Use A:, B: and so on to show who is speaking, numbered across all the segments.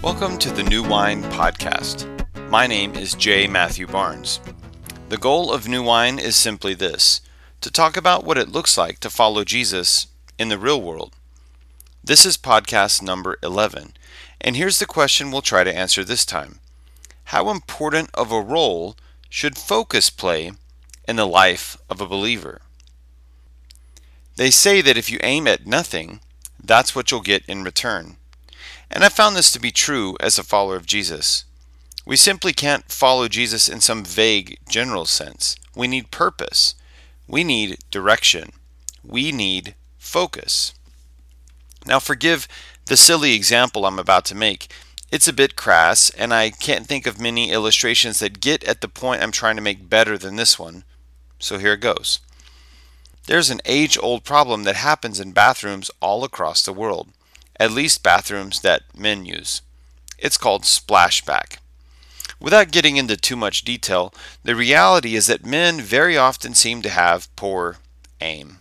A: Welcome to the New Wine Podcast. My name is J. Matthew Barnes. The goal of New Wine is simply this: to talk about what it looks like to follow Jesus in the real world. This is podcast number 11, and here's the question we'll try to answer this time. How important of a role should focus play in the life of a believer? They say that if you aim at nothing, that's what you'll get in return. And I found this to be true as a follower of Jesus. We simply can't follow Jesus in some vague, general sense. We need purpose. We need direction. We need focus. Now forgive the silly example I'm about to make. It's a bit crass, and I can't think of many illustrations that get at the point I'm trying to make better than this one. So here it goes. There's an age-old problem that happens in bathrooms all across the world. At least bathrooms that men use. It's called splashback. Without getting into too much detail, the reality is that men very often seem to have poor aim.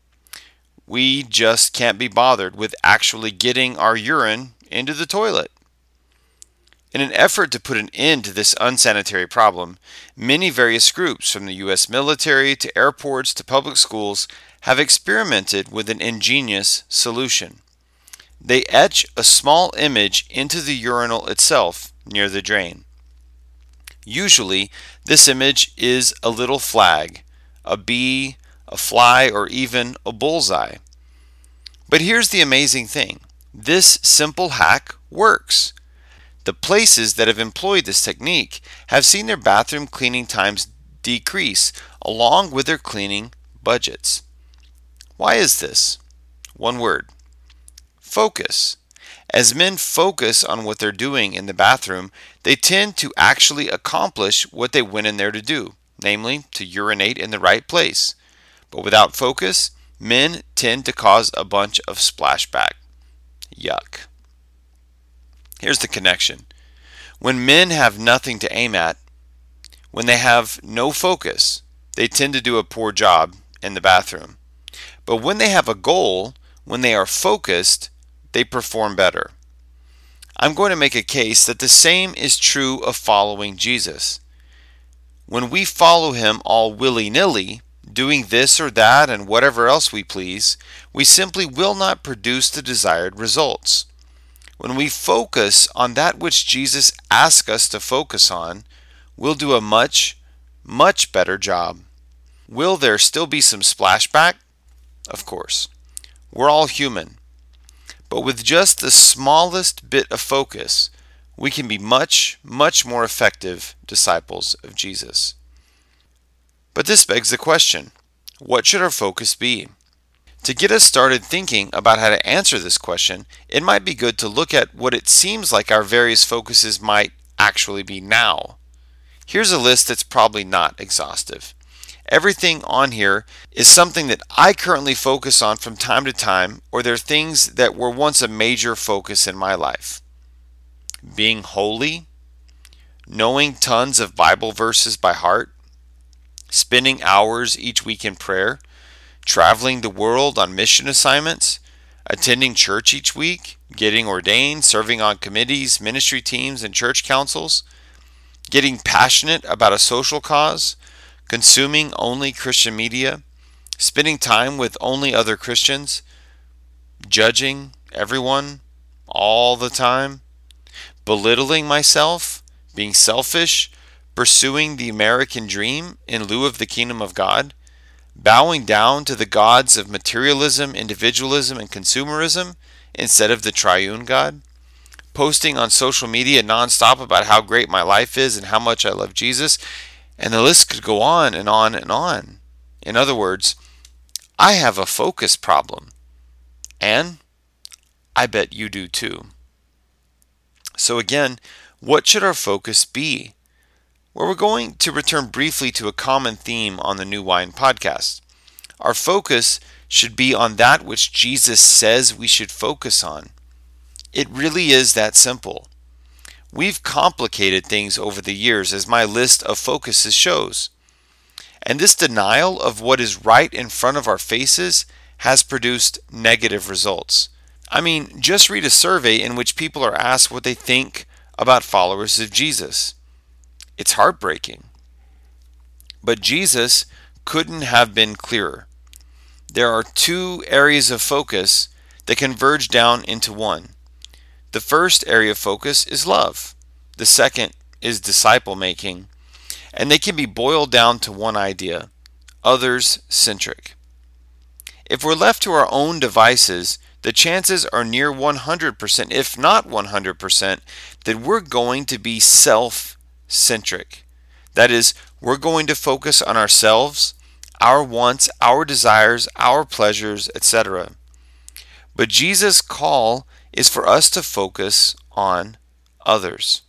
A: We just can't be bothered with actually getting our urine into the toilet. In an effort to put an end to this unsanitary problem, many various groups, from the U.S. military to airports to public schools, have experimented with an ingenious solution. They etch a small image into the urinal itself near the drain. Usually, this image is a little flag, a bee, a fly, or even a bullseye. But here's the amazing thing. This simple hack works. The places that have employed this technique have seen their bathroom cleaning times decrease along with their cleaning budgets. Why is this? One word. Focus. As men focus on what they're doing in the bathroom, they tend to actually accomplish what they went in there to do, namely to urinate in the right place. But without focus, men tend to cause a bunch of splashback. Yuck. Here's the connection. When men have nothing to aim at, when they have no focus, they tend to do a poor job in the bathroom. But when they have a goal, when they are focused, they perform better. I'm going to make a case that the same is true of following Jesus. When we follow him all willy-nilly, doing this or that and whatever else we please, we simply will not produce the desired results. When we focus on that which Jesus asks us to focus on, we'll do a much, much better job. Will there still be some splashback? Of course. We're all human. But with just the smallest bit of focus, we can be much, much more effective disciples of Jesus. But this begs the question, what should our focus be? To get us started thinking about how to answer this question, it might be good to look at what it seems like our various focuses might actually be now. Here's a list that's probably not exhaustive. Everything on here is something that I currently focus on from time to time, or they're things that were once a major focus in my life. Being holy, knowing tons of Bible verses by heart, spending hours each week in prayer, traveling the world on mission assignments, attending church each week, getting ordained, serving on committees, ministry teams, and church councils, getting passionate about a social cause, consuming only Christian media, spending time with only other Christians, judging everyone all the time, belittling myself, being selfish, pursuing the American dream in lieu of the kingdom of God, bowing down to the gods of materialism, individualism, and consumerism instead of the triune God, posting on social media nonstop about how great my life is and how much I love Jesus, and the list could go on and on and on. In other words, I have a focus problem. And I bet you do too. So again, what should our focus be? Well, we're going to return briefly to a common theme on the New Wine Podcast. Our focus should be on that which Jesus says we should focus on. It really is that simple. We've complicated things over the years, as my list of focuses shows. And this denial of what is right in front of our faces has produced negative results. I mean, just read a survey in which people are asked what they think about followers of Jesus. It's heartbreaking. But Jesus couldn't have been clearer. There are two areas of focus that converge down into one. The first area of focus is love. The second is disciple making. And they can be boiled down to one idea: others centric. If we're left to our own devices, the chances are near 100%, if not 100%, that we're going to be self-centric. That is, we're going to focus on ourselves, our wants, our desires, our pleasures, etc. But Jesus' call is for us to focus on others.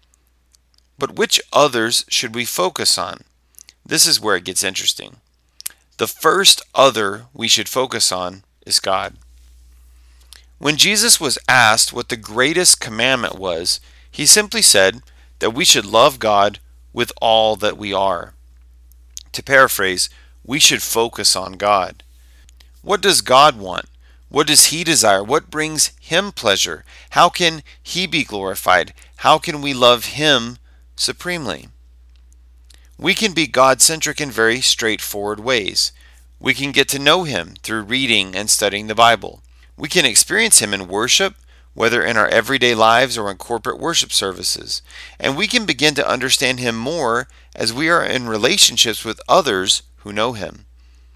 A: But which others should we focus on? This is where it gets interesting. The first other we should focus on is God. When Jesus was asked what the greatest commandment was, he simply said that we should love God with all that we are. To paraphrase, we should focus on God. What does God want? What does He desire? What brings Him pleasure? How can He be glorified? How can we love Him supremely? We can be God-centric in very straightforward ways. We can get to know Him through reading and studying the Bible. We can experience Him in worship, whether in our everyday lives or in corporate worship services. And we can begin to understand Him more as we are in relationships with others who know Him.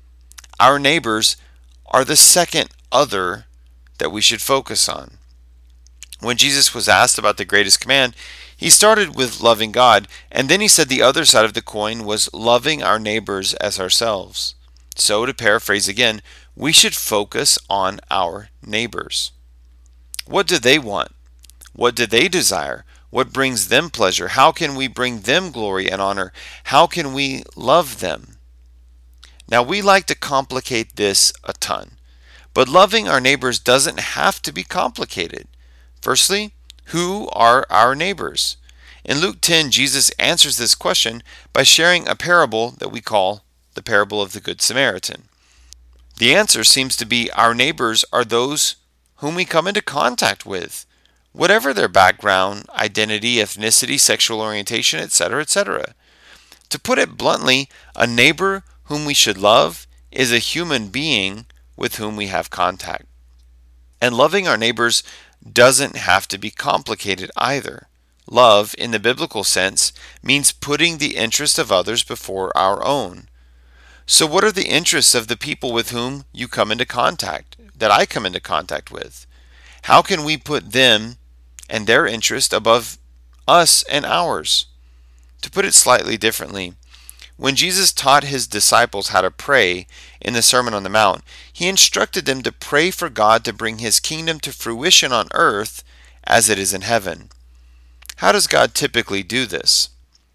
A: Our neighbors are the second other that we should focus on. When Jesus was asked about the greatest command, He started with loving God, and then He said the other side of the coin was loving our neighbors as ourselves. So, to paraphrase again, we should focus on our neighbors. What do they want? What do they desire? What brings them pleasure? How can we bring them glory and honor? How can we love them? Now, we like to complicate this a ton, but loving our neighbors doesn't have to be complicated. Firstly, who are our neighbors? In Luke 10, Jesus answers this question by sharing a parable that we call the parable of the Good Samaritan. The answer seems to be our neighbors are those whom we come into contact with, whatever their background, identity, ethnicity, sexual orientation, etc., etc. To put it bluntly, a neighbor whom we should love is a human being with whom we have contact. And loving our neighbors doesn't have to be complicated either. Love, in the biblical sense, means putting the interest of others before our own. So what are the interests of the people with whom you come into contact, that I come into contact with? How can we put them and their interest above us and ours? To put it slightly differently, when Jesus taught His disciples how to pray in the Sermon on the Mount, He instructed them to pray for God to bring His kingdom to fruition on earth as it is in heaven. How does God typically do this?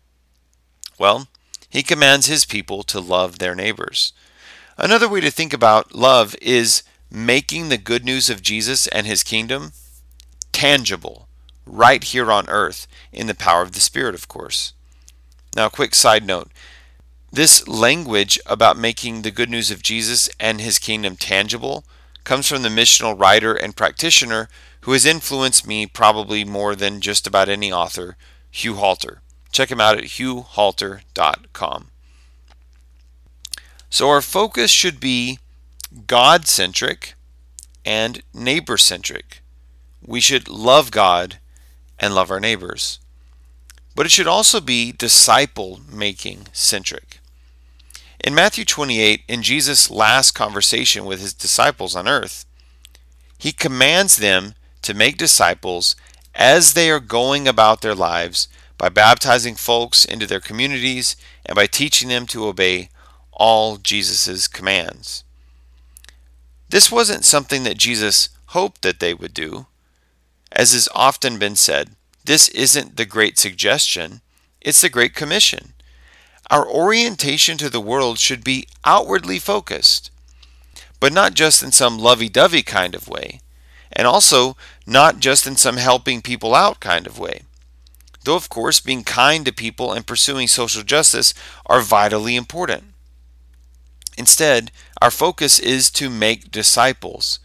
A: Well, He commands His people to love their neighbors. Another way to think about love is making the good news of Jesus and His kingdom tangible, right here on earth, in the power of the Spirit, of course. Now, a quick side note. This language about making the good news of Jesus and His kingdom tangible comes from the missional writer and practitioner who has influenced me probably more than just about any author, Hugh Halter. Check him out at hughhalter.com. So our focus should be God-centric and neighbor-centric. We should love God and love our neighbors. But it should also be disciple-making centric. In Matthew 28, in Jesus' last conversation with His disciples on earth, He commands them to make disciples as they are going about their lives by baptizing folks into their communities and by teaching them to obey all Jesus' commands. This wasn't something that Jesus hoped that they would do. As has often been said, this isn't the Great Suggestion, it's the Great Commission. Our orientation to the world should be outwardly focused, but not just in some lovey-dovey kind of way, and also not just in some helping people out kind of way. Though, of course, being kind to people and pursuing social justice are vitally important. Instead, our focus is to make disciples.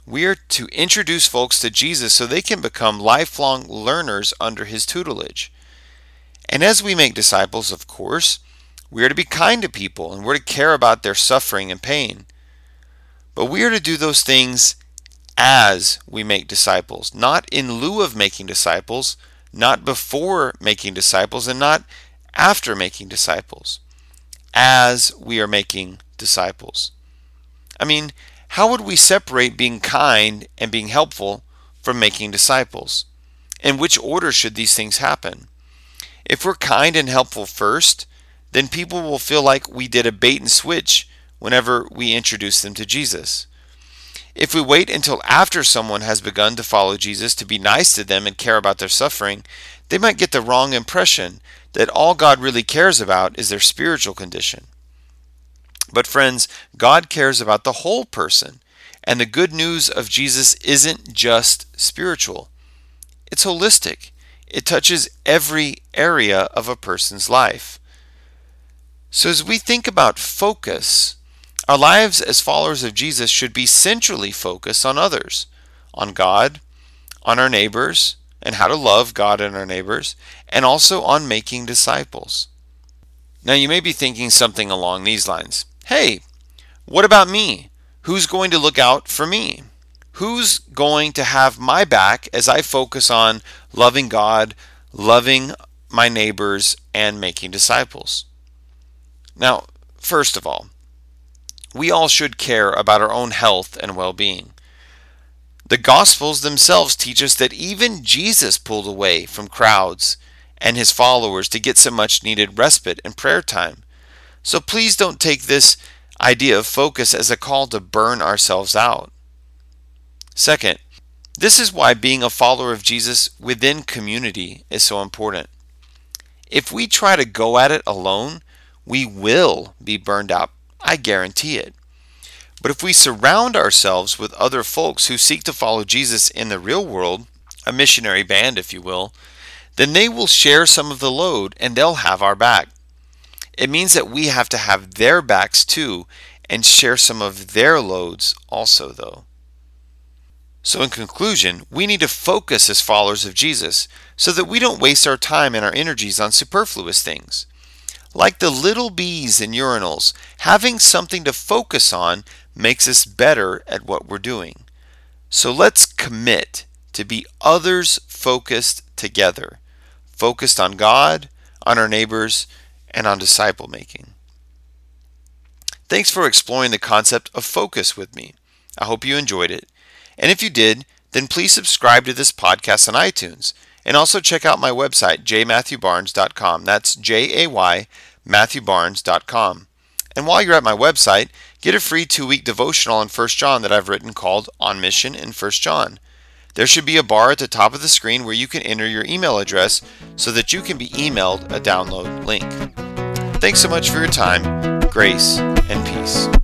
A: We are to introduce folks to Jesus so they can become lifelong learners under his tutelage. And as we make disciples, of course, we are to be kind to people and we're to care about their suffering and pain. But we are to do those things as we make disciples, not in lieu of making disciples, not before making disciples, and not after making disciples. As we are making disciples. I mean, how would we separate being kind and being helpful from making disciples? In which order should these things happen? If we're kind and helpful first, then people will feel like we did a bait and switch whenever we introduce them to Jesus. If we wait until after someone has begun to follow Jesus to be nice to them and care about their suffering, they might get the wrong impression that all God really cares about is their spiritual condition. But friends, God cares about the whole person, and the good news of Jesus isn't just spiritual. It's holistic. It touches every area of a person's life. So as we think about focus, our lives as followers of Jesus should be centrally focused on others, on God, on our neighbors, and how to love God and our neighbors, and also on making disciples. Now you may be thinking something along these lines. Hey, what about me? Who's going to look out for me? Who's going to have my back as I focus on loving God, loving my neighbors, and making disciples? Now, first of all, we all should care about our own health and well-being. The Gospels themselves teach us that even Jesus pulled away from crowds and his followers to get some much-needed respite and prayer time. So please don't take this idea of focus as a call to burn ourselves out. Second, this is why being a follower of Jesus within community is so important. If we try to go at it alone, we will be burned out. I guarantee it. But if we surround ourselves with other folks who seek to follow Jesus in the real world, a missionary band if you will, then they will share some of the load and they'll have our back. It means that we have to have their backs too and share some of their loads also though. So in conclusion, we need to focus as followers of Jesus so that we don't waste our time and our energies on superfluous things. Like the little bees in urinals, having something to focus on makes us better at what we're doing. So let's commit to be others focused together, focused on God, on our neighbors, and on disciple making. Thanks for exploring the concept of focus with me. I hope you enjoyed it. And if you did, then please subscribe to this podcast on iTunes. And also check out my website, jmatthewbarnes.com. That's Jay matthewbarnes.com. And while you're at my website, get a free 2-week devotional on 1 John that I've written called On Mission in 1 John. There should be a bar at the top of the screen where you can enter your email address so that you can be emailed a download link. Thanks so much for your time, grace, and peace.